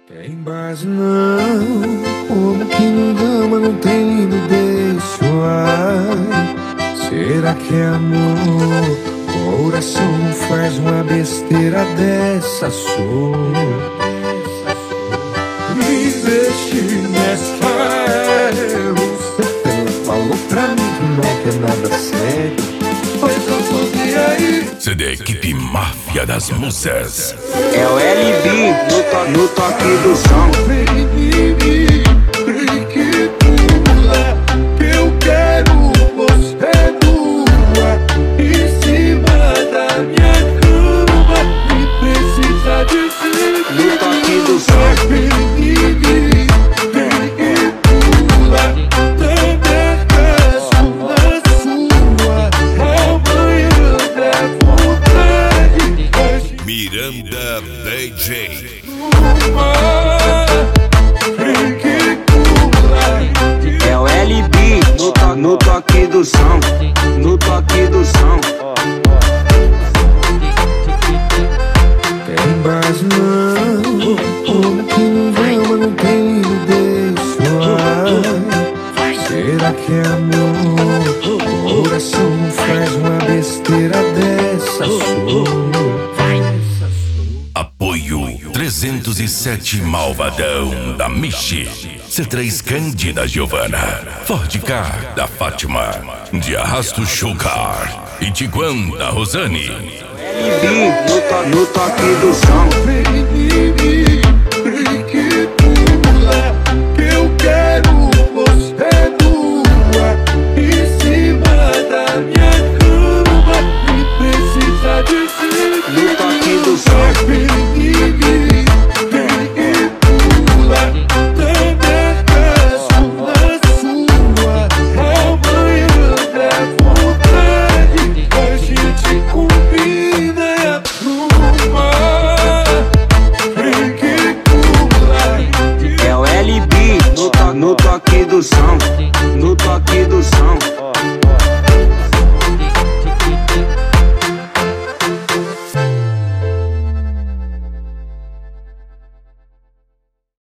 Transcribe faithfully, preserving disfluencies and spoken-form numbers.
Tem base não, como que não ama, não tem lindo deixo, ai. Será que é amor? O coração não faz uma besteira dessa, sou. Me deixe nessa erro. Você falou pra mim que não quer nada sério, pois eu tô de aí. C D Equipe Máfia das Musas. É o L B no, to no toque do som. Vem em mim, vem que pula, que eu quero você nua em cima da minha cama. Me precisa dizer No toque do som. vem em mim, vem que pula, também peço na sua. Amanhã é vontade, hoje Miranda D J. É o L B no, to no toque do som. No toque do som. Tem base não, como que não ama, não tem lindo deixo, ai. Será que é amor? O coração não faz uma besteira dessa, sou. Apoio trezentos e sete Malvadão da Michi, C três Cândida Giovana, Ford K da Fátima, de Arrasto Sugar e Tiguan da Rosane. L B no, to no toque do som. Vem em mim, vem que pula, que eu quero você nua em cima da minha cama. Me precisa dizer No toque do som. vem em mim, vem que pula, também peço na sua. Amanhã é vontade, a gente combina e apruma. Vem que pula. É o L B no, to no toque do som. No toque do som.